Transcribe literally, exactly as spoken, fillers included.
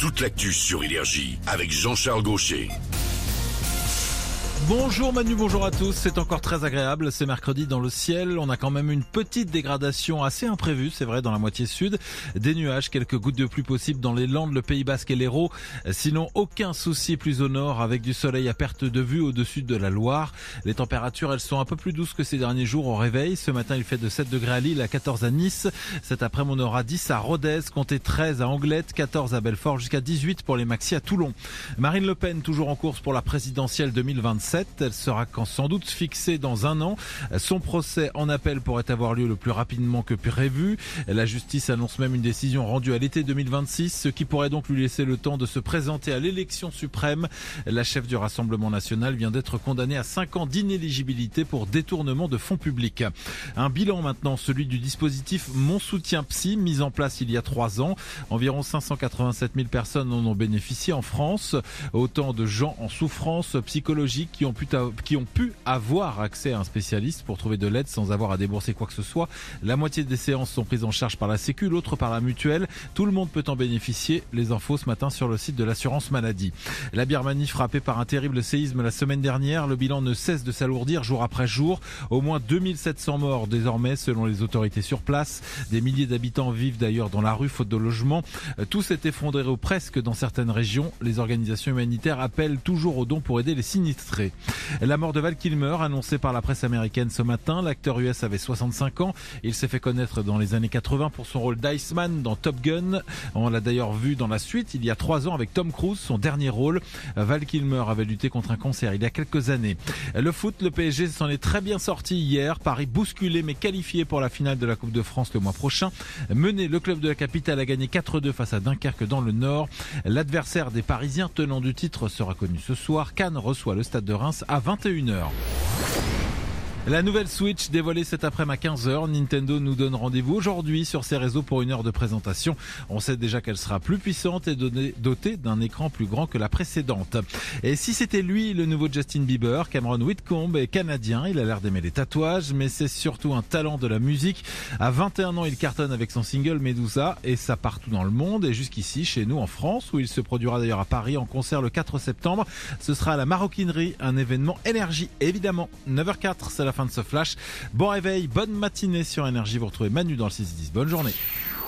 toute l'actu sur Énergie avec Jean-Charles Gaucher. Bonjour Manu, bonjour à tous, c'est encore très agréable, c'est mercredi dans le ciel, on a quand même une petite dégradation assez imprévue, c'est vrai, dans la moitié sud, des nuages, quelques gouttes de pluie possibles dans les Landes, le Pays Basque et l'Hérault, sinon aucun souci plus au nord avec du soleil à perte de vue au-dessus de la Loire. Les températures, elles sont un peu plus douces que ces derniers jours au réveil, ce matin il fait de sept degrés à Lille, à quatorze à Nice, cet après-midi on aura dix à Rodez, comptez treize à Anglette, quatorze à Belfort, jusqu'à dix-huit pour les maxi à Toulon. Marine Le Pen toujours en course pour la présidentielle deux mille vingt-sept. Elle sera sans doute fixée dans un an. Son procès en appel pourrait avoir lieu le plus rapidement que prévu. La justice annonce même une décision rendue à l'été deux mille vingt-six, ce qui pourrait donc lui laisser le temps de se présenter à l'élection suprême. La chef du Rassemblement national vient d'être condamnée à cinq ans d'inéligibilité pour détournement de fonds publics. Un bilan maintenant, celui du dispositif Mon Soutien Psy, mis en place il y a trois ans. Environ cinq cent quatre-vingt-sept mille personnes en ont bénéficié en France. Autant de gens en souffrance psychologique qui ont pu qui ont pu avoir accès à un spécialiste pour trouver de l'aide sans avoir à débourser quoi que ce soit. La moitié des séances sont prises en charge par la Sécu, l'autre par la mutuelle. Tout le monde peut en bénéficier. Les infos ce matin sur le site de l'assurance maladie. La Birmanie frappée par un terrible séisme la semaine dernière. Le bilan ne cesse de s'alourdir jour après jour. Au moins deux mille sept cents morts désormais selon les autorités sur place. Des milliers d'habitants vivent d'ailleurs dans la rue faute de logement. Tout s'est effondré ou presque dans certaines régions. Les organisations humanitaires appellent toujours aux dons pour aider les sinistrés. La mort de Val Kilmer, annoncée par la presse américaine ce matin. L'acteur U S avait soixante-cinq ans. Il s'est fait connaître dans les années quatre-vingts pour son rôle d'Iceman dans Top Gun. On l'a d'ailleurs vu dans la suite il y a trois ans avec Tom Cruise, son dernier rôle. Val Kilmer avait lutté contre un cancer il y a quelques années. Le foot, le P S G s'en est très bien sorti hier. Paris bousculé mais qualifié pour la finale de la Coupe de France le mois prochain. Mené, le club de la capitale a gagné quatre deux face à Dunkerque dans le Nord. L'adversaire des Parisiens tenant du titre sera connu ce soir. Cannes reçoit le Stade de Reims à vingt et une heures. La nouvelle Switch dévoilée cet après-midi à quinze heures. Nintendo nous donne rendez-vous aujourd'hui sur ses réseaux pour une heure de présentation. On sait déjà qu'elle sera plus puissante et dotée d'un écran plus grand que la précédente. Et si c'était lui, le nouveau Justin Bieber, Cameron Whitcomb est canadien. Il a l'air d'aimer les tatouages, mais c'est surtout un talent de la musique. À vingt et un ans, il cartonne avec son single Medusa et ça partout dans le monde. Et jusqu'ici, chez nous en France, où il se produira d'ailleurs à Paris en concert le quatre septembre. Ce sera à la Maroquinerie, un événement Énergie, évidemment. neuf heures quatre, c'est la fin de ce flash. Bon réveil, bonne matinée sur Énergie. Vous retrouvez Manu dans le six dix. Bonne journée.